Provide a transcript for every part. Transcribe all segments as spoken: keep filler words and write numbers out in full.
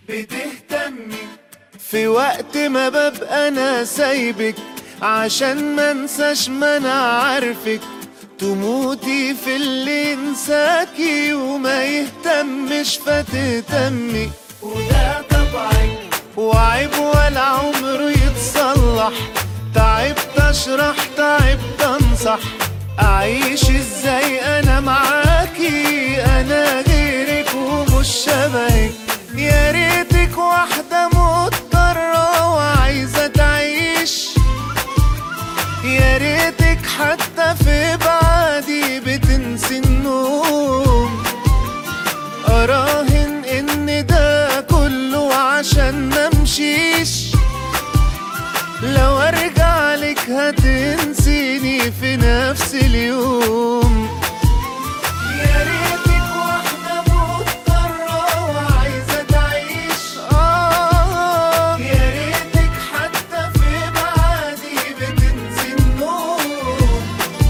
بتهتمي في وقت ما ببقى انا سايبك، عشان ما انساش ما انا عارفك. تموتي في اللي ينساكي وما يهتمش فتهتمي، وده طبعك وعيب ولا عمره يتصلح. تعبت اشرح تعبت انصح، اعيش ازاي انا معاكي؟ انا غيرك ومش شبهك. يا ريتك واحدة مضطرة وعايزة تعيش، يا ريتك حتى في بعدي بتنسي النوم. اراهن ان ده كله عشان ممشيش، لو ارجع لك هتنسيني في نفس اليوم. يا ريتك واحدة مضطرة وعايزة تعيش، آه يا ريتك حتى في بعدي بتنسي النوم.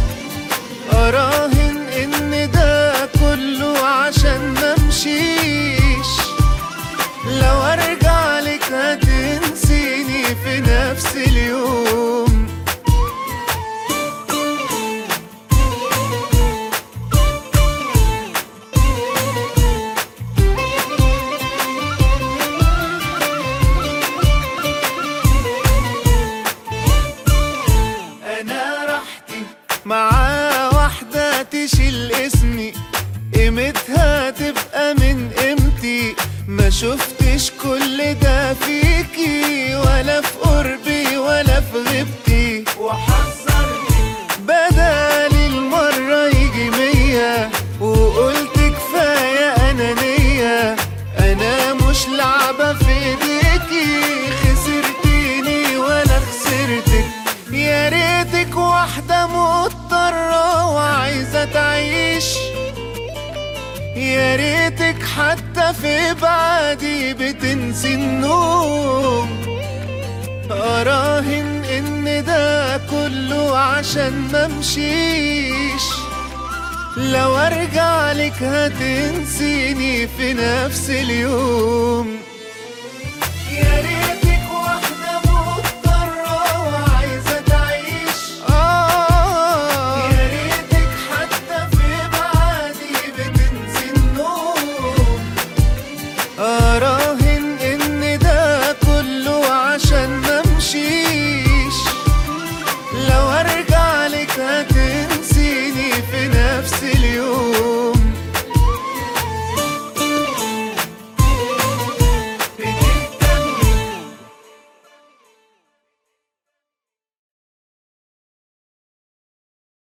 أراهن إن ده كله عشان ممشيش، لو أرجع لك هتنسيني في نفس اليوم. أنا راحتي مع واحدة تشيل اسمي، قيمتها تبقى من قيمتي. ما شفتش كل ده فيكي، ولا في قربي ولا في غيبتي. وحذرتك بدالي المرة يجي مية، وقلت كفاية أنانية. أنا مش لعبة في ايديكي، خسرتيني ولا خسرتك. يا ريتك واحدة مضطرة وعايزة تعيش، يا ريتك حتى في بعدي بتنسي النوم. أراهن إن ده كله عشان ممشيش، لو أرجع لك هتنسيني في نفس اليوم. يا ريت